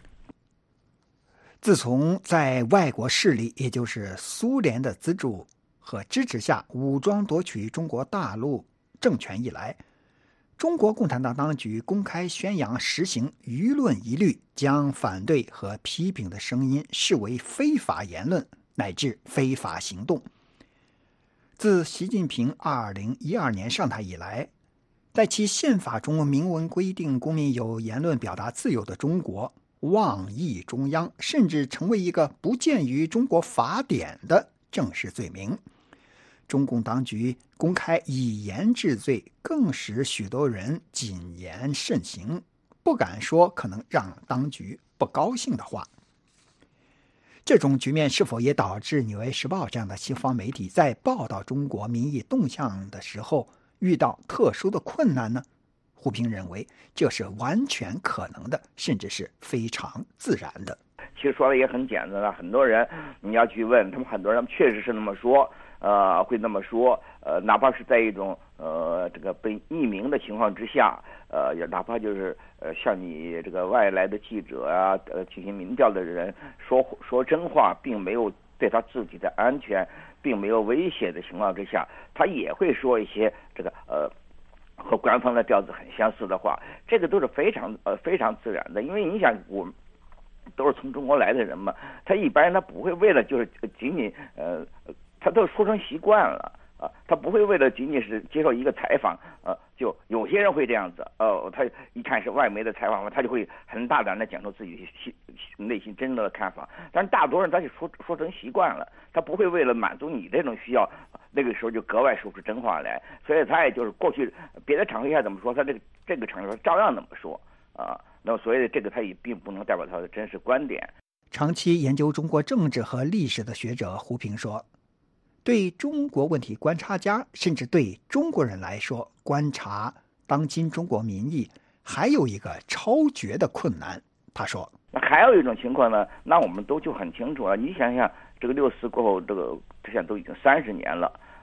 自从在外国势力，也就是苏联的资助和支持下武装夺取中国大陆政权以来，中国共产党当局公开宣扬实行舆论一律，将反对和批评的声音视为非法言论乃至非法行动。自习近平二零一二年上台以来，在其宪法中明文规定公民有言论表达自由的中国，妄议中央甚至成为一个不见于中国法典的正式罪名。中共当局公开以言治罪，更使许多人谨言慎行，不敢说可能让当局不高兴的话。这种局面是否也导致《纽约时报》这样的西方媒体在报道中国民意动向的时候遇到特殊的困难呢？胡平认为这是完全可能的，甚至是非常自然的。 其实说的也很简单了，很多人你要去问他们，很多人确实是那么说，呃，会那么说，呃，哪怕是在一种呃这个被匿名的情况之下，呃，也哪怕就是呃像你这个外来的记者啊，呃进行民调的人说说真话，并没有对他自己的安全并没有威胁的情况之下，他也会说一些这个呃和官方的调子很相似的话，这个都是非常呃非常自然的，因为你想我们都是从中国来的人嘛，他一般人他不会为了就是仅仅呃，他都说成习惯了啊，他不会为了仅仅是接受一个采访，呃，就有些人会这样子，哦、呃，他一看是外媒的采访嘛，他就会很大胆的讲出自己心内心真正的看法，但是大多数人他就说说成习惯了，他不会为了满足你这种需要，那个时候就格外说出真话来，所以他也就是过去别的场合下怎么说，他这个这个场合照样那么说啊。那么所谓的这个，他也并不能代表他的真实观点。 长期研究中国政治和历史的学者胡平说，对中国问题观察家，甚至对中国人来说，观察当今中国民意还有一个超绝的困难。他说， 那还有一种情况呢，那我们都就很清楚了。你想想，这个六四过后，这个现在都已经三十年了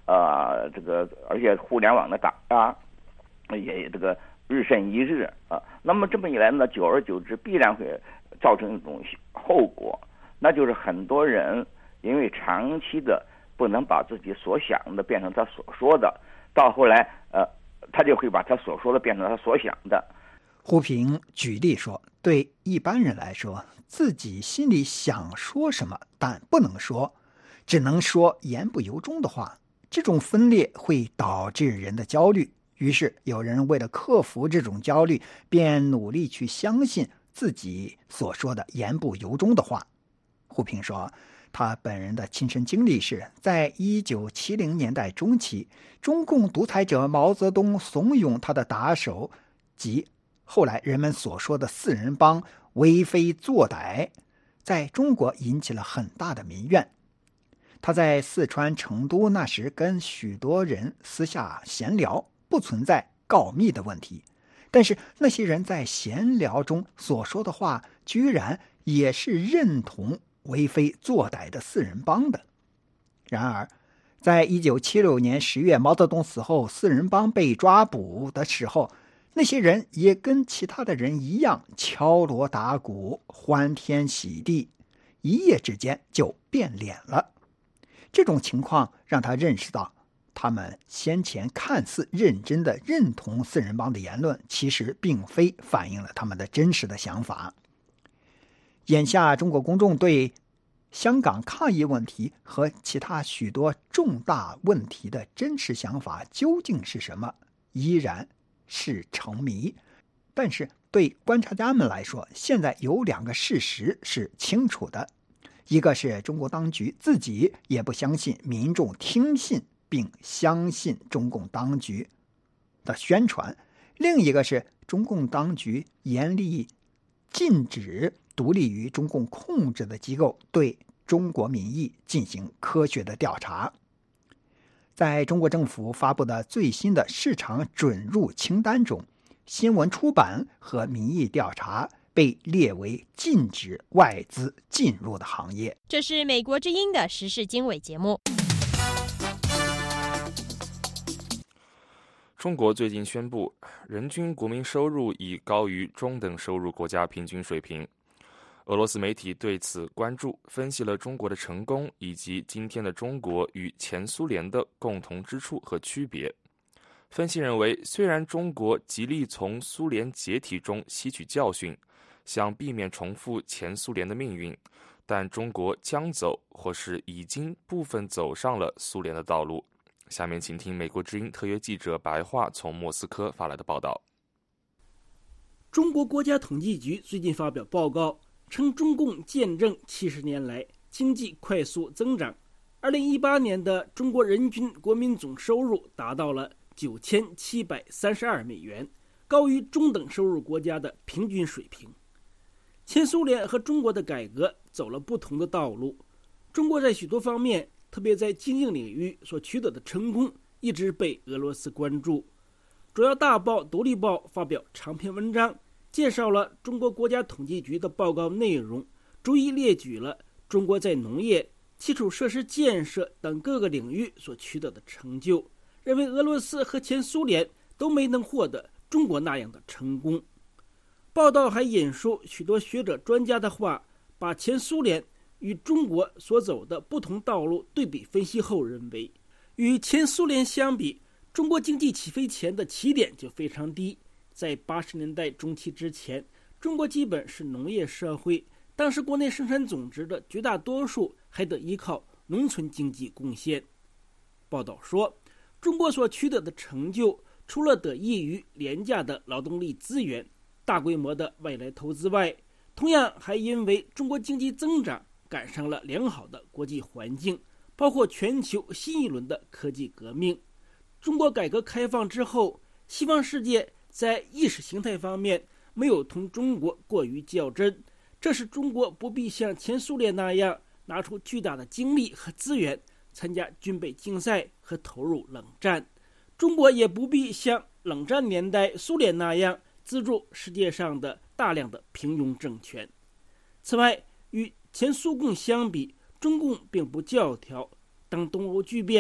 呃，这个而且互联网的打压也这个日甚一日啊。那么这么一来呢，久而久之必然会造成一种后果，那就是很多人因为长期的不能把自己所想的变成他所说的，到后来呃，他就会把他所说的变成他所想的。 胡平举例说，对一般人来说，自己心里想说什么但不能说，只能说言不由衷的话，这种分裂会导致人的焦虑。于是有人为了克服这种焦虑，便努力去相信自己所说的言不由衷的话。胡平说，他本人的亲身经历是在一九七零年代中期，中共独裁者毛泽东怂恿他的打手及后来人们所说的四人帮为非作歹，在中国引起了很大的民怨。他在四川成都那时跟许多人私下闲聊，不存在告密的问题，但是那些人在闲聊中所说的话居然也是认同为非作歹的四人帮的。然而在一九七六年十月毛泽东死后，四人帮被抓捕的时候，那些人也跟其他的人一样敲锣打鼓，欢天喜地，一夜之间就变脸了。这种情况让他认识到，他们先前看似认真的认同四人帮的言论，其实并非反映了他们的真实的想法。眼下中国公众对香港抗议问题和其他许多重大问题的真实想法究竟是什么，依然是成谜。但是对观察家们来说，现在有两个事实是清楚的，一个是中国当局自己也不相信民众听信并相信中共当局的宣传，另一个是中共当局严厉禁止独立于中共控制的机构对中国民意进行科学的调查。在中国政府发布的最新的市场准入清单中，新闻出版和民意调查被列为禁止外资进入的行业。 这是美国之音的时事经纬节目。 中国最近宣布，人均国民收入已高于中等收入国家平均水平。俄罗斯媒体对此关注，分析了中国的成功以及今天的中国与前苏联的共同之处和区别。分析认为，虽然中国极力从苏联解体中吸取教训，想避免重复前苏联的命运，但中国将走或是已经部分走上了苏联的道路。下面请听美国之音特约记者白桦从莫斯科发来的报道。 中国国家统计局最近发表报告，称中共见证七十年来经济快速增长。二零一八年的中国人均国民总收入达到了九千七百三十二美元，高于中等收入国家的平均水平。前苏联和中国的改革走了不同的道路，中国在许多方面，特别在经济领域所取得的成功一直被俄罗斯关注。主要大报《独立报》发表长篇文章，介绍了中国国家统计局的报告内容，逐一列举了中国在农业、基础设施建设等各个领域所取得的成就，认为俄罗斯和前苏联都没能获得中国那样的成功。报道还引述许多学者专家的话，把前苏联与中国所走的不同道路对比分析后认为，与前苏联相比，中国经济起飞前的起点就非常低。在八十年代中期之前，中国基本是农业社会，当时国内生产总值的绝大多数还得依靠农村经济贡献。报道说，中国所取得的成就，除了得益于廉价的劳动力资源、大规模的外来投资外，同样还因为中国经济增长赶上了良好的国际环境，包括全球新一轮的科技革命。中国改革开放之后，西方世界在意识形态方面没有同中国过于较真，这使中国不必像前苏联那样拿出巨大的精力和资源参加军备竞赛和投入冷战，中国也不必像冷战年代苏联那样资助世界上的大量的平庸政权。此外，与前苏共相比，中共并不教条。当东欧剧变，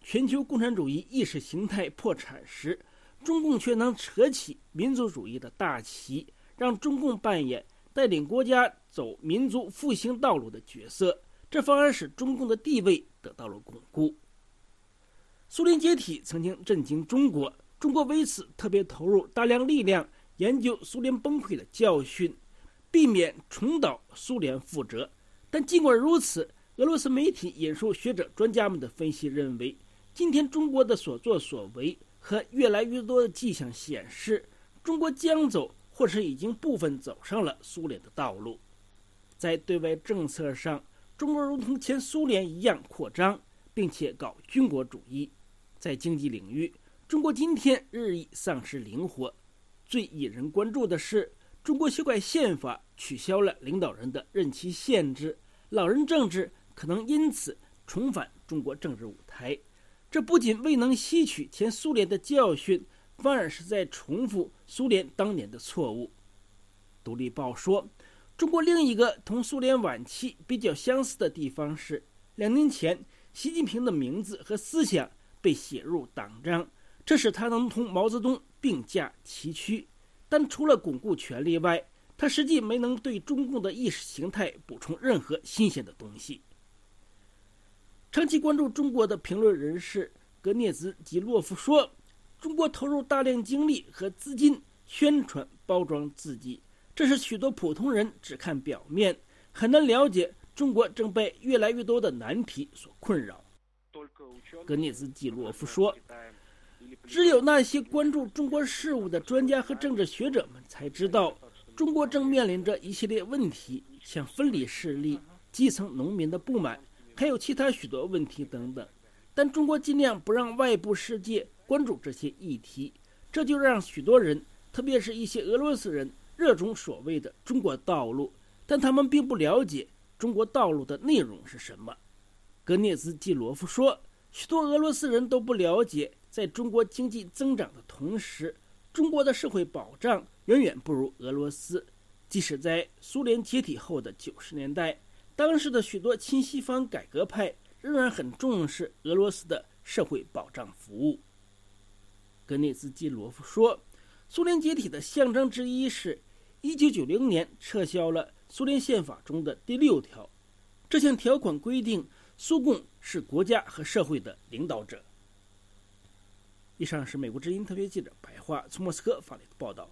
全球共产主义意识形态破产时，中共却能扯起民族主义的大旗，让中共扮演带领国家走民族复兴道路的角色，这反而使中共的地位得到了巩固。苏联解体曾经震惊中国，中国为此特别投入大量力量研究苏联崩溃的教训，避免重蹈苏联覆辙。但尽管如此，俄罗斯媒体引述学者专家们的分析认为，今天中国的所作所为和越来越多的迹象显示，中国将走或是已经部分走上了苏联的道路。在对外政策上，中国如同前苏联一样扩张，并且搞军国主义。在经济领域，中国今天日益丧失灵活。最引人关注的是，中国修改宪法，取消了领导人的任期限制，老人政治可能因此重返中国政治舞台。这不仅未能吸取前苏联的教训，反而是在重复苏联当年的错误。独立报说，中国另一个同苏联晚期比较相似的地方是，两年前习近平的名字和思想被写入党章，这使他能同毛泽东并驾齐驱。但除了巩固权力外，他实际没能对中共的意识形态补充任何新鲜的东西。长期关注中国的评论人士格涅兹基洛夫说，中国投入大量精力和资金宣传包装自己，这是许多普通人只看表面，很难了解中国正被越来越多的难题所困扰。格涅兹基洛夫说，只有那些关注中国事务的专家和政治学者们才知道，中国正面临着一系列问题，像分离势力、基层农民的不满，还有其他许多问题等等。但中国尽量不让外部世界关注这些议题，这就让许多人，特别是一些俄罗斯人，热衷所谓的中国道路，但他们并不了解中国道路的内容是什么。格涅兹基罗夫说，许多俄罗斯人都不了解，在中国经济增长的同时，中国的社会保障远远不如俄罗斯。即使在苏联解体后的九十年代，当时的许多亲西方改革派仍然很重视俄罗斯的社会保障服务。格涅兹基罗夫说，苏联解体的象征之一是一九九零年撤销了苏联宪法中的第六条，这项条款规定苏共是国家和社会的领导者。以上是美国之音特别记者白桦从莫斯科发来的报道。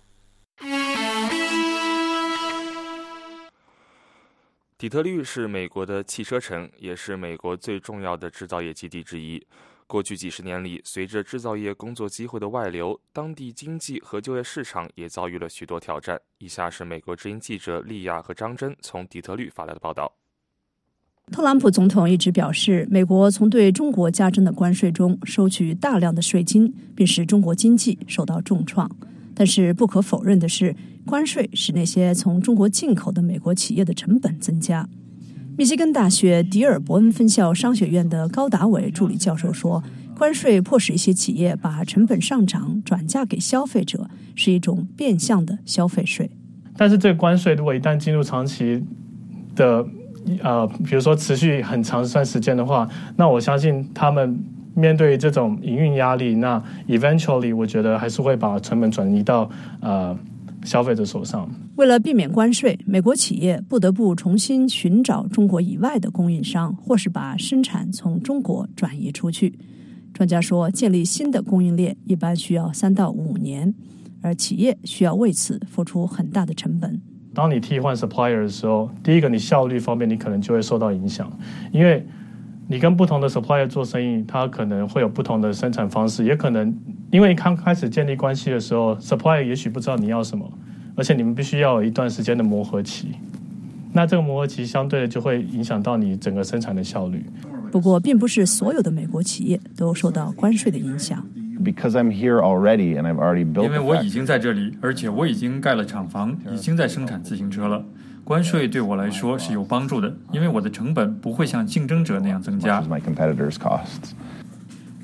底特律是美国的汽车城，也是美国最重要的制造业基地之一。过去几十年里，随着制造业工作机会的外流，当地经济和就业市场也遭遇了许多挑战。以下是美国之音记者莉亚和张真从底特律发来的报道。 特朗普总统一直表示，美国从对中国加征的关税中收取大量的税金，并使中国经济受到重创。但是不可否认的是，关税使那些从中国进口的美国企业的成本增加。密西根大学迪尔伯恩分校商学院的高达伟助理教授说，关税迫使一些企业把成本上涨转嫁给消费者，是一种变相的消费税。 但是这个关税如果一旦进入长期的呃，比如说持续很长一段时间的话，那我相信他们面对这种营运压力，那 eventually 我觉得还是会把成本转移到呃消费者手上。 为了避免关税，美国企业不得不重新寻找中国以外的供应商，或是把生产从中国转移出去。专家说，建立新的供应链一般需要三到五年，而企业需要为此付出很大的成本。 当你替换 supplier 的时候，第一个你效率方面你可能就会受到影响，因为你跟不同的 supplier 做生意，它可能会有不同的生产方式，也可能因为刚开始建立关系的时候 supplier 也许不知道你要什么，而且你们必须要有一段时间的磨合期，那这个磨合期相对的就会影响到你整个生产的效率。 不过并不是所有的美国企业都受到关税的影响。 Because I'm here already and I've already built. 因为我已经在这里，而且我已经盖了厂房，已经在生产自行车了。关税对我来说是有帮助的，因为我的成本不会像竞争者那样增加。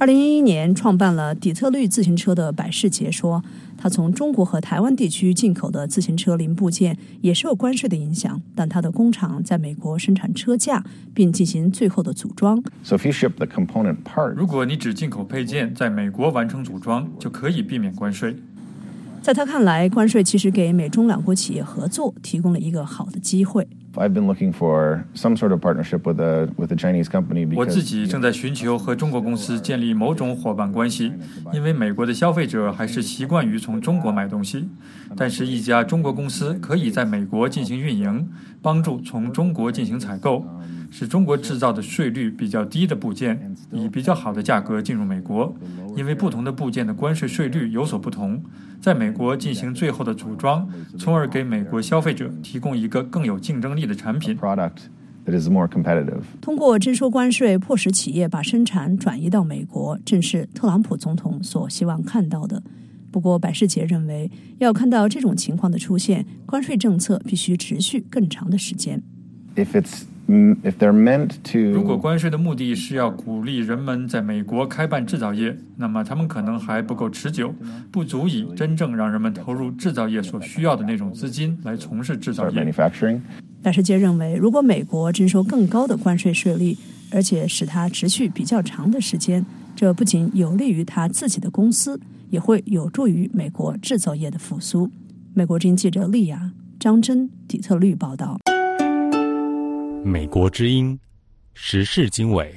二零一一年创办了底特律自行车的百事杰说，他从中国和台湾地区进口的自行车零部件也受关税的影响，但他的工厂在美国生产车架，并进行最后的组装。 So if you ship the component part, 如果你只进口配件，在美国完成组装，就可以避免关税。 在他看来，关税其实给美中两国企业合作提供了一个好的机会。 I've been looking for some sort of partnership with a with a Chinese company because 我自己正在寻求和中国公司建立某种伙伴关系，因为美国的消费者还是习惯于从中国买东西，但是一家中国公司可以在美国进行运营，帮助从中国进行采购，使中国制造的税率比较低的部件以比较好的价格进入美国，因为不同的部件的关税税率有所不同，在美国进行最后的组装，从而给美国消费者提供一个更有竞争力的产品。 通过征收关税，迫使企业把生产转移到美国，正是特朗普总统所希望看到的。不过，百事杰认为，要看到这种情况的出现，关税政策必须持续更长的时间。 If it's If they're meant to 如果关税的目的是要鼓励人们在美国开办制造业，那么他们可能还不够持久，不足以真正让人们投入制造业所需要的那种资金来从事制造业。 百事杰认为，如果美国征收更高的关税税率，而且使它持续比较长的时间，这不仅有利于他自己的公司，也会有助于美国制造业的复苏。美国之音记者丽亚、张真，底特律报道。 美国之音时事经纬。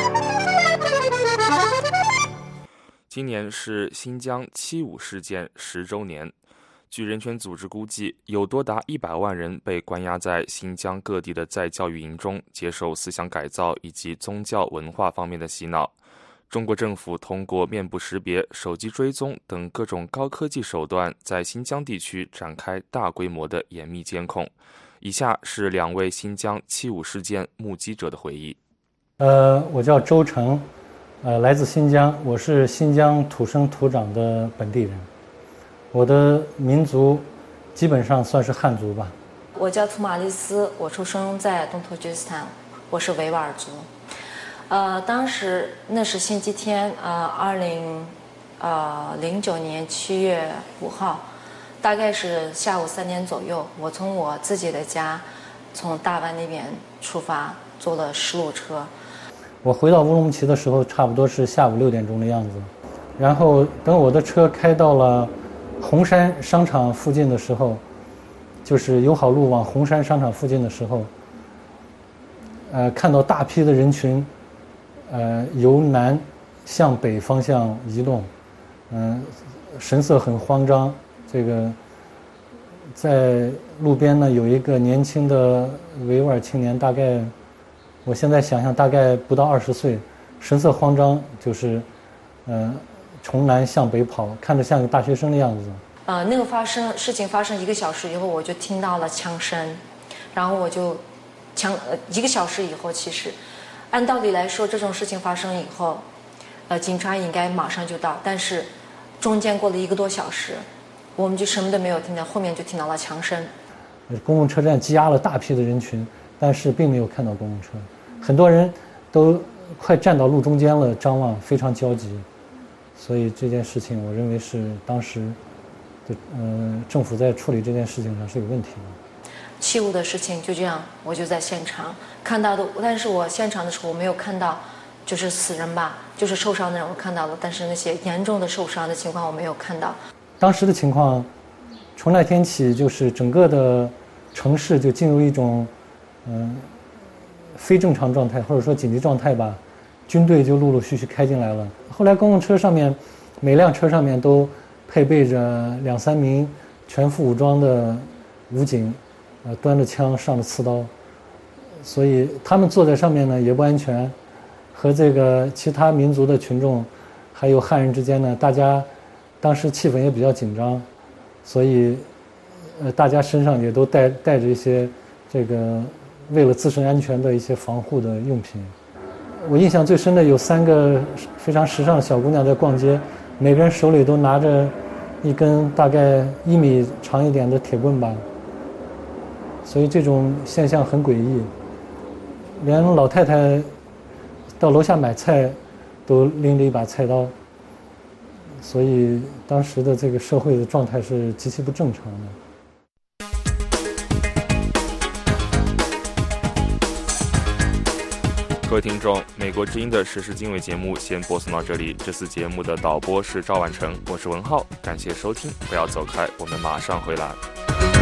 今年是新疆七五事件十周年。据人权组织估计，有多达一百万人被关押在新疆各地的再教育营中，接受思想改造以及宗教文化方面的洗脑。中国政府通过面部识别、手机追踪等各种高科技手段，在新疆地区展开大规模的严密监控。以下是两位新疆七五事件目击者的回忆。 呃，我叫周成，呃，来自新疆，我是新疆土生土长的本地人，我的民族基本上算是汉族吧。 我叫图马利斯，我出生在东突厥斯坦，我是维吾尔族。呃，当时那是星期天，呃，二零呃零九年七月五号。大概是下午三点左右，我从我自己的家，从大湾那边出发，坐了十路车。 我回到乌鲁木齐的时候，差不多是下午六点钟的样子。然后等我的车开到了红山商场附近的时候，就是友好路往红山商场附近的时候，呃，看到大批的人群，呃，由南向北方向移动，嗯、呃，神色很慌张。这个在路边呢，有一个年轻的维吾尔青年，大概我现在想想，大概不到二十岁，神色慌张，就是呃从南向北跑，看着像个大学生的样子。 呃，那个发生事情发生一个小时以后，我就听到了枪声，然后我就枪呃一个小时以后，其实按道理来说，这种事情发生以后，呃，警察应该马上就到，但是中间过了一个多小时。我们就什么都没有听到，后面就听到了枪声。 公共车站积压了大批的人群，但是并没有看到公共车，很多人都快站到路中间了，张望，非常焦急。所以这件事情，我认为是当时的呃政府在处理这件事情上是有问题的。 七五的事情就这样，我就在现场看到的，但是我现场的时候我没有看到，就是死人吧，就是受伤的人我看到了，但是那些严重的受伤的情况我没有看到。 当时的情况，从那天起，就是整个的城市就进入一种嗯、呃、非正常状态，或者说紧急状态吧。军队就陆陆续续开进来了。后来公共车上面，每辆车上面都配备着两三名全副武装的武警，呃，端着枪，上着刺刀，所以他们坐在上面呢也不安全，和这个其他民族的群众，还有汉人之间呢，大家。当时气氛也比较紧张，所以，呃，大家身上也都带带着一些这个为了自身安全的一些防护的用品。我印象最深的有三个非常时尚的小姑娘在逛街，每个人手里都拿着一根大概一米长一点的铁棍吧，所以这种现象很诡异。连老太太到楼下买菜， 都拎着一把菜刀，所以当时的这个社会的状态是极其不正常的。 各位听众，美国之音的时事经纬节目先播送到这里。这次节目的导播是赵万成，我是文浩，感谢收听，不要走开，我们马上回来。